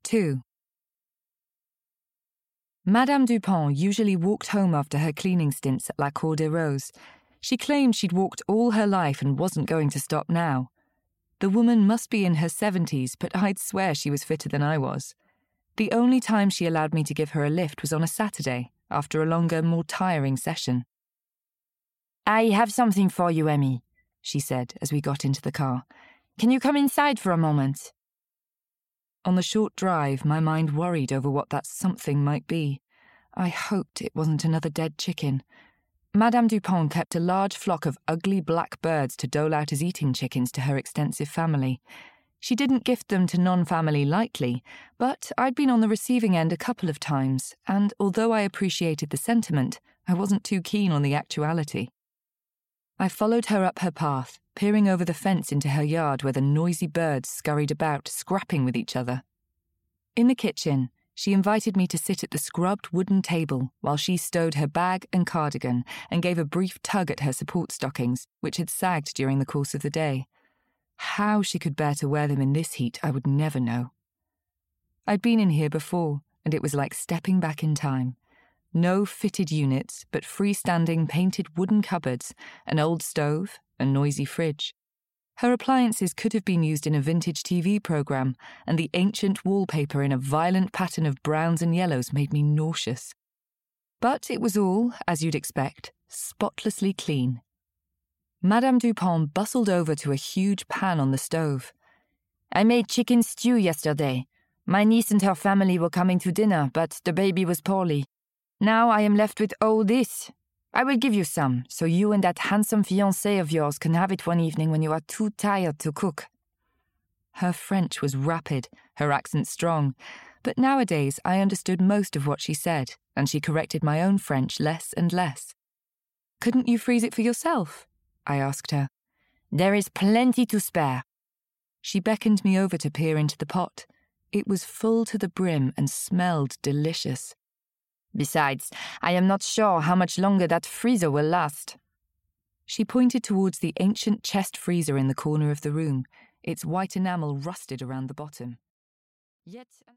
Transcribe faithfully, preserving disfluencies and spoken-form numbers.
two. Madame Dupont usually walked home after her cleaning stints at La Cour des Roses. She claimed she'd walked all her life and wasn't going to stop now. The woman must be in her seventies, but I'd swear she was fitter than I was. The only time she allowed me to give her a lift was on a Saturday, after a longer, more tiring session. "I have something for you, Emmy," she said as we got into the car. "Can you come inside for a moment?" On the short drive, my mind worried over what that something might be. I hoped it wasn't another dead chicken. Madame Dupont kept a large flock of ugly black birds to dole out as eating chickens to her extensive family. She didn't gift them to non-family lightly, but I'd been on the receiving end a couple of times, and although I appreciated the sentiment, I wasn't too keen on the actuality. I followed her up her path, peering over the fence into her yard where the noisy birds scurried about, scrapping with each other. In the kitchen, she invited me to sit at the scrubbed wooden table while she stowed her bag and cardigan and gave a brief tug at her support stockings, which had sagged during the course of the day. How she could bear to wear them in this heat, I would never know. I'd been in here before, and it was like stepping back in time. No fitted units, but freestanding painted wooden cupboards, an old stove, a noisy fridge. Her appliances could have been used in a vintage T V programme, and the ancient wallpaper in a violent pattern of browns and yellows made me nauseous. But it was all, as you'd expect, spotlessly clean. Madame Dupont bustled over to a huge pan on the stove. "I made chicken stew yesterday. My niece and her family were coming to dinner, but the baby was poorly. Now I am left with all this. I will give you some, so you and that handsome fiancé of yours can have it one evening when you are too tired to cook." Her French was rapid, her accent strong, but nowadays I understood most of what she said, and she corrected my own French less and less. "Couldn't you freeze it for yourself?" I asked her. "There is plenty to spare." She beckoned me over to peer into the pot. It was full to the brim and smelled delicious. "Besides, I am not sure how much longer that freezer will last." She pointed towards the ancient chest freezer in the corner of the room, its white enamel rusted around the bottom. Yet